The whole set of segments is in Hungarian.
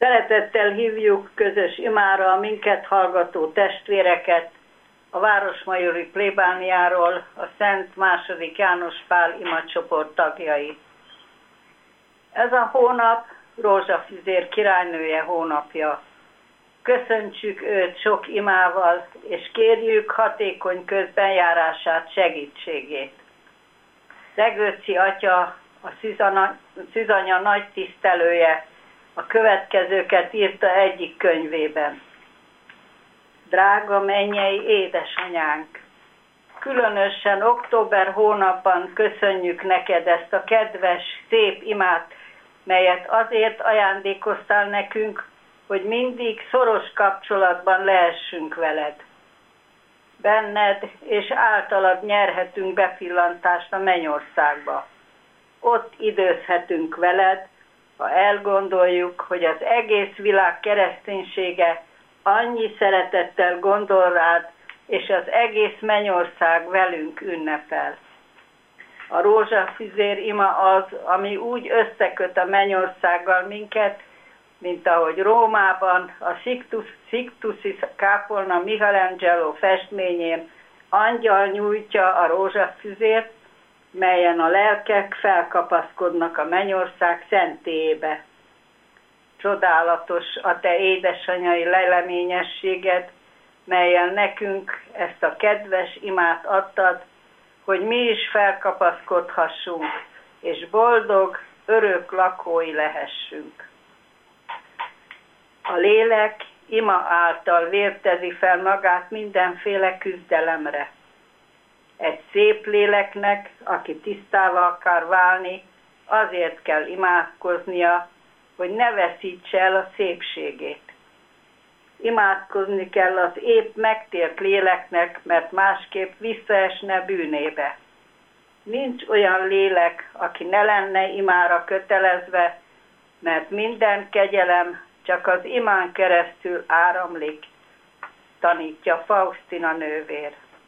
Szeretettel hívjuk közös imára a minket hallgató testvéreket a Városmajori plébániáról, a Szent II. János Pál imacsoport tagjai. Ez a hónap Rózsafüzér királynője hónapja. Köszöntsük őt sok imával, és kérjük hatékony közbenjárását, segítségét. Degőci atya, a Szűzanya nagy tisztelője, a következőket írta egyik könyvében. Drága mennyei édesanyánk! Különösen október hónapban köszönjük neked ezt a kedves, szép imát, melyet azért ajándékoztál nekünk, hogy mindig szoros kapcsolatban lehessünk veled. Benned és általad nyerhetünk bepillantást a mennyországba. Ott időzhetünk veled, ha elgondoljuk, hogy az egész világ kereszténysége annyi szeretettel gondol rád, és az egész mennyország velünk ünnepel. A rózsafüzér ima az, ami úgy összeköt a mennyországgal minket, mint ahogy Rómában a Sixtusi kápolna Michelangelo festményén angyal nyújtja a rózsafüzért, melyen a lelkek felkapaszkodnak a mennyország szentélyébe. Csodálatos a te édesanyai leleményességed, melyen nekünk ezt a kedves imát adtad, hogy mi is felkapaszkodhassunk, és boldog, örök lakói lehessünk. A lélek ima által vértezi fel magát mindenféle küzdelemre. Egy szép léleknek, aki tisztává akar válni, azért kell imádkoznia, hogy ne veszítse el a szépségét. Imádkozni kell az épp megtért léleknek, mert másképp visszaesne bűnébe. Nincs olyan lélek, aki ne lenne imára kötelezve, mert minden kegyelem csak az imán keresztül áramlik, tanítja Faustina nővér.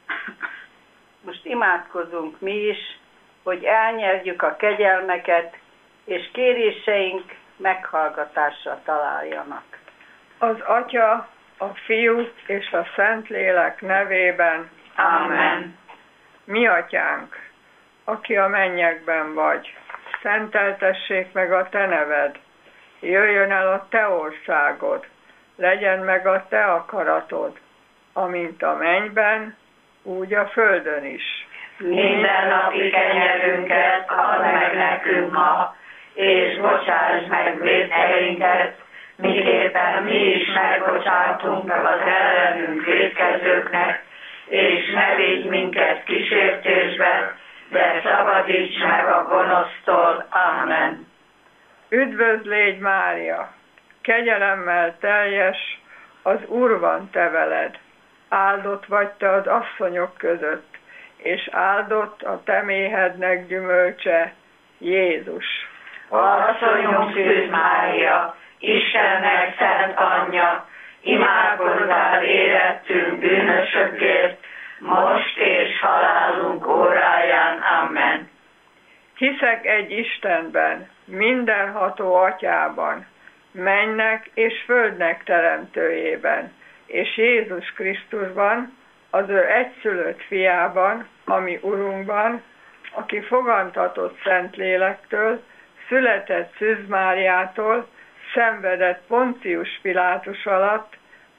Most imádkozunk mi is, hogy elnyerjük a kegyelmeket, és kéréseink meghallgatásra találjanak. Az Atya, a Fiú és a Szentlélek nevében. Amen. Mi Atyánk, aki a mennyekben vagy, szenteltessék meg a te neved, jöjjön el a te országod, legyen meg a te akaratod, amint a mennyben, úgy a földön is. Minden napi kenyerünket add meg nekünk ma, és bocsáss meg vétkeinket, miképpen mi is megbocsátunk az ellenünk vétkezőknek, és ne vigy minket kísértésbe, de szabadíts meg a gonosztól. Amen. Üdvözl légy, Mária! Kegyelemmel teljes, az Úr van te veled. Áldott vagy te az asszonyok között, és áldott a te méhednek gyümölcse, Jézus. Asszonyunk Szűz Mária, Istennek szent anyja, imádkozzál érettünk bűnösökért, most és halálunk óráján. Amen. Hiszek egy Istenben, mindenható Atyában, mennynek és földnek teremtőjében, és Jézus Krisztusban, az ő egyszülött fiában, ami Urunkban, aki fogantatott Szentlélektől, született Szűz Máriától, szenvedett Poncius Pilátus alatt,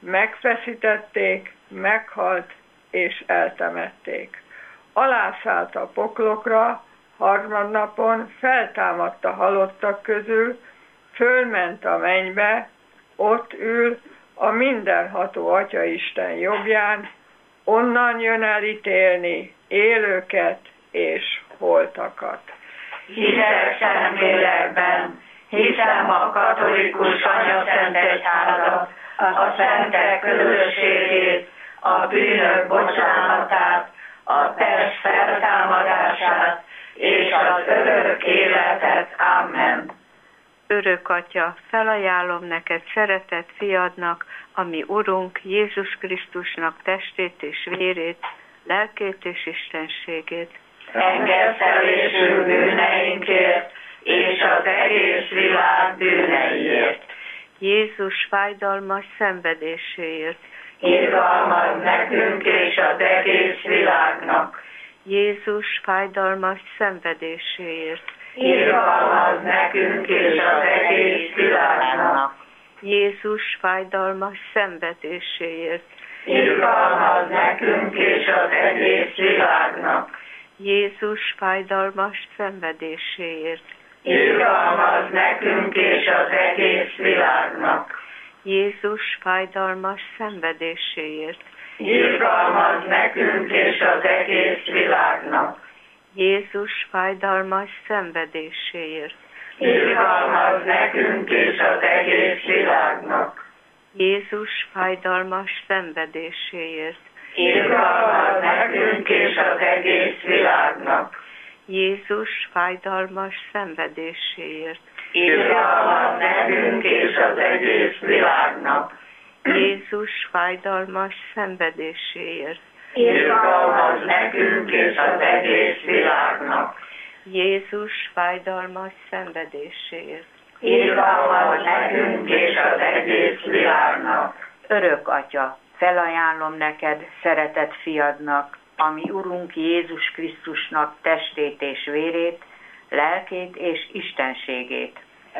megfeszítették, meghalt és eltemették. Alászállt a poklokra, harmadnapon feltámadt a halottak közül, fölment a mennybe, ott ül a mindenható Atyaisten jobbján, onnan jön el ítélni élőket és holtakat. Hiszek Szentlélekben, hiszem a katolikus anyaszentegyházat, a szentek közösségét, a bűnök bocsánatát, a test feltámadását és az örök életet. Amen. Örök Atya, felajánlom neked szeretett fiadnak, ami Urunk Jézus Krisztusnak testét és vérét, lelkét és istenségét. Engedtelésünk bűneinkért és az egész világ bűneiért. Jézus fájdalmas szenvedéséért, irgalmaz nekünk és az egész világnak. Jézus fájdalmas szenvedéséért, Irgalmaz nekünk és az egész világnak. Jézus fájdalmas szenvedéséért, Irgalmaz nekünk és az egész világnak. Jézus fájdalmas szenvedéséért, Irgalmaz nekünk és az egész világnak. Jézus fájdalmas szenvedéséért, Irgalmaz nekünk és az egész világnak. Jézus fájdalmas szenvedéséért, Irgalmaz nekünk és az egész világnak. Jézus fájdalmas szenvedéséért, Irgalmaz nekünk és az egész világnak. Jézus fájdalmas szenvedéséért, Irgalmaz nekünk és az egész világnak. Jézus fájdalmas szenvedéséért, Irgalmaz nekünk és az egész világnak. Jézus fájdalmas szenvedéséért. Irgalmaz nekünk és az egész világnak. Örök Atya, felajánlom neked szeretett fiadnak, ami Urunk Jézus Krisztusnak testét és vérét, lelkét és istenségét.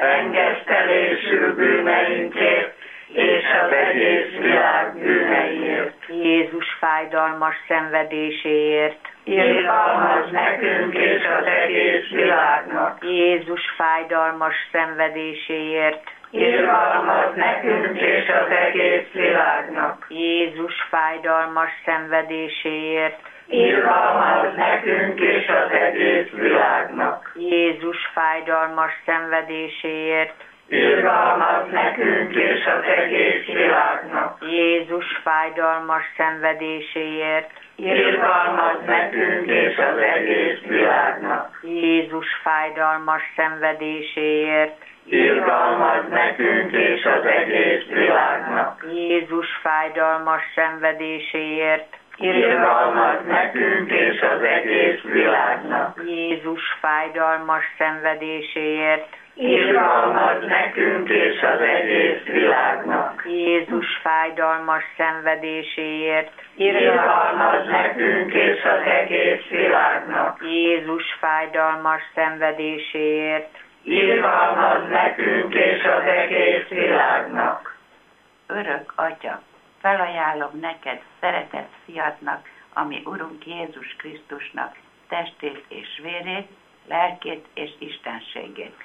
Engesztelésű bűneinkért és az egész világ bűneiért. Jézus fájdalmas szenvedéséért. Irgalmaz nekünk és az egész világnak. Jézus fájdalmas szenvedéséért. Irgalmaz nekünk és az egész világnak. Jézus fájdalmas szenvedéséért. Irgalmaz nekünk és az egész világnak. Jézus fájdalmas szenvedéséért. Irgalmaz nekünk és az egész világnak. Jézus fájdalmas szenvedéséért. Irgalmaz nekünk és az egész világnak. Jézus fájdalmas szenvedéséért. Irgalmaz nekünk és az egész világnak. Jézus fájdalmas szenvedéséért. Irgalmaz nekünk és az egész világnak. Jézus fájdalmas szenvedéséért. Irgalmaz nekünk és az egész világnak. Jézus fájdalmas szenvedéséért. Irgalmaz nekünk és az egész világnak. Jézus fájdalmas szenvedéséért. Irgalmaz nekünk és az egész világnak. Örök Atya, felajánlom neked szeretett fiadnak, ami Urunk Jézus Krisztusnak testét és vérét, lelkét és istenségét.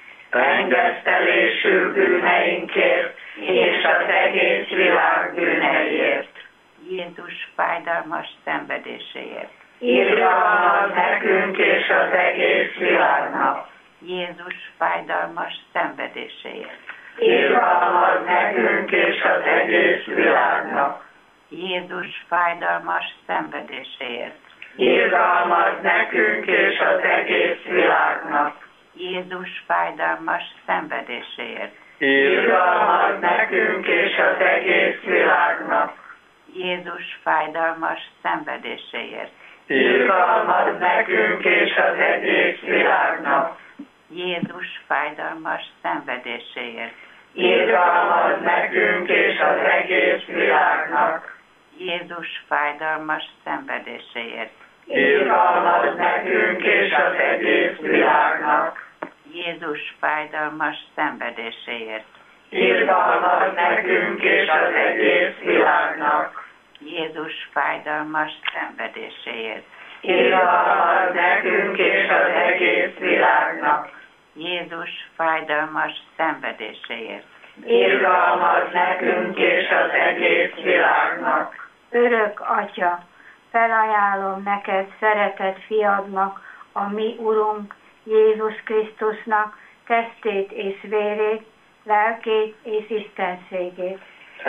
Engesztelésű bűneinkért és az egész világ bűneiért. Jézus fájdalmas szenvedéséért. Irgalmaz nekünk és az egész világnak. Jézus fájdalmas szenvedéséért. Irgalmaz nekünk és az egész világnak. Jézus fájdalmas szenvedéséért. Irgalmaz nekünk és az egész világnak. Jézus fájdalmas szenvedéséért. Irgalmaz nekünk és az egész világnak. Jézus fájdalmas szenvedéséért. Irgalmaz nekünk és az egész világnak. Jézus fájdalmas szenvedéséért. Irgalmaz nekünk és az egész világnak. Jézus fájdalmas szenvedéséért. Irgalmaz nekünk és az egész világnak. Jézus fájdalmas szenvedéséért. Irgalmaz nekünk és az egész világnak. Jézus fájdalmas szenvedéséért. Irgalmaz nekünk és az egész világnak. Jézus fájdalmas szenvedéséért. Irgalmaz nekünk és az egész világnak. Örök Atya, felajánlom neked szeretett fiadnak, a mi Urunk Jézus Krisztusnak testét és vérét, lelkét és istenségét.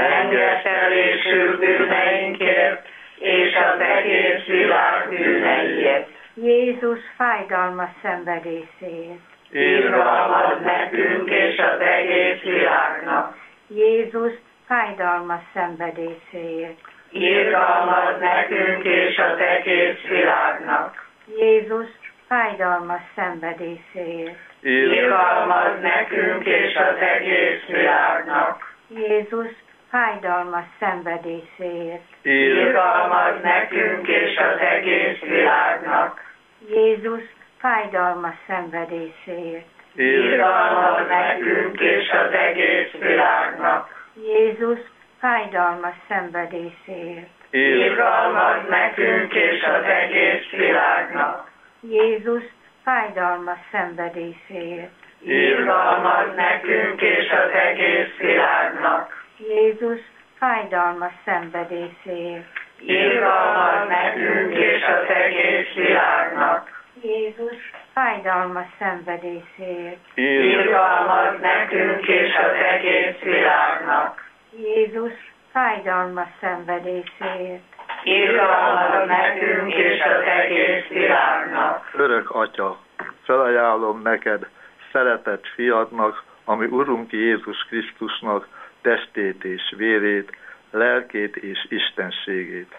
Engesztelésű bűneinkért és az egész világ bűneiért. Jézus fájdalmas szenvedéséért. Irgalmaz nekünk és az egész világnak. Jézus fájdalmas szenvedéséért. Irgalmaz nekünk és az egész világnak. Jézus fájdalmas szenvedéséért. Irgalmaz nekünk és az egész világnak. Jézus fájdalmas szenvedéséért. Irgalmaz nekünk és az egész világnak. Jézus fájdalmas szenvedéséért. Irgalmaz nekünk és az egész világnak. Jézus fájdalmas szenvedéséért. Irgalmaz nekünk és az egész világnak. Jézus fájdalmas szenvedéséért. Irgalmaz nekünk és az egész világnak. Jézus fájdalmas szenvedéséért. Irgalmaz nekünk és az egész világnak. Jézus fájdalmas szenvedéséért. Irgalmaz nekünk és az egész világnak. Jézus fájdalmas szenvedéséért. Irgalmaz nekünk és az egész világnak. Örök Atya, felajánlom neked szeretett fiadnak, ami Urunk Jézus Krisztusnak testét és vérét, lelkét és istenségét.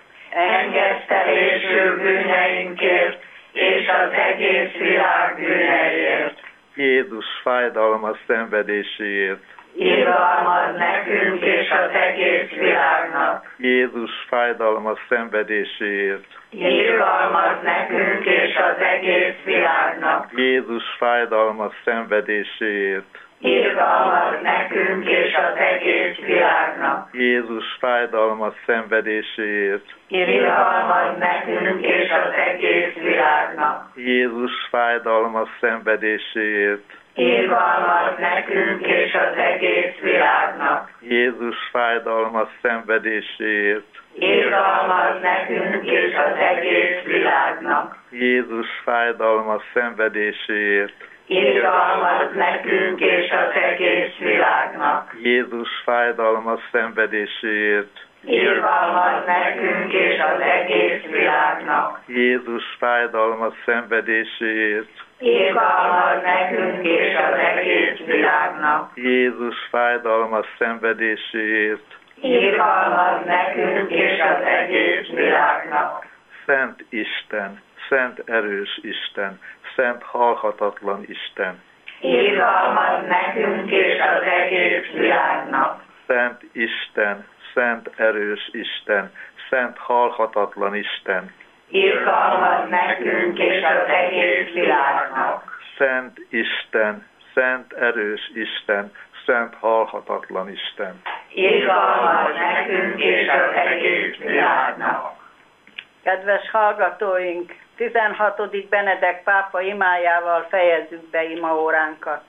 Engesztelésű bűneinkért és az egész világ bűneiért. Jézus fájdalmas szenvedéséért. Irgalmaz nekünk és az egész világnak. Jézus fájdalmas szenvedéséért. Irgalmaz nekünk és az egész világnak. Jézus fájdalmas szenvedéséért. Irgalmaz nekünk és az egész világnak. Jézus fájdalmas szenvedéséért. Irgalmaz nekünk és az egész világnak. Jézus fájdalmas szenvedéséért. Irgalmaz nekünk és az egész világnak. Jézus fájdalmas szenvedéséért. Irgalmaz nekünk és az egész világnak. Jézus fájdalmas szenvedéséért. Irgalmaz nekünk és az egész világnak. Jézus fájdalmas szenvedéséért. Irgalmaz nekünk és az egész világnak. Jézus fájdalmas szenvedéséért. Irgalmaz nekünk és az egész világnak. Jézus fájdalmas szenvedéséért. Irgalmaz nekünk és az egész világnak. Szent Isten, szent erős Isten, szent halhatatlan Isten. Irgalmaz nekünk és az egész világnak. Szent Isten, szent erős Isten, szent halhatatlan Isten. Irgalmaz nekünk és az egész világnak. Szent Isten, szent erős Isten, szent halhatatlan Isten. Irgalmaz nekünk és az egész világnak. Kedves hallgatóink, 16. Benedek pápa imájával fejezzük be imaóránkat.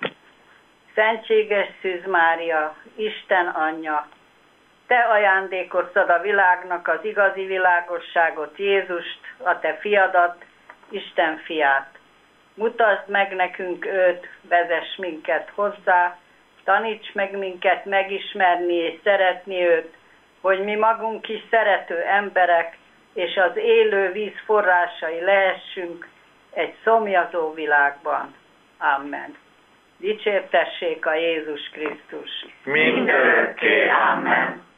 Szentséges Szűz Mária, Isten anyja, te ajándékoztad a világnak az igazi világosságot, Jézust, a te fiadat, Isten fiát. Mutasd meg nekünk őt, vezess minket hozzá, taníts meg minket megismerni és szeretni őt, hogy mi magunk is szerető emberek, és az élő víz forrásai lehessünk egy szomjazó világban. Amen. Dicsértessék a Jézus Krisztus. Mindörökké. Amen.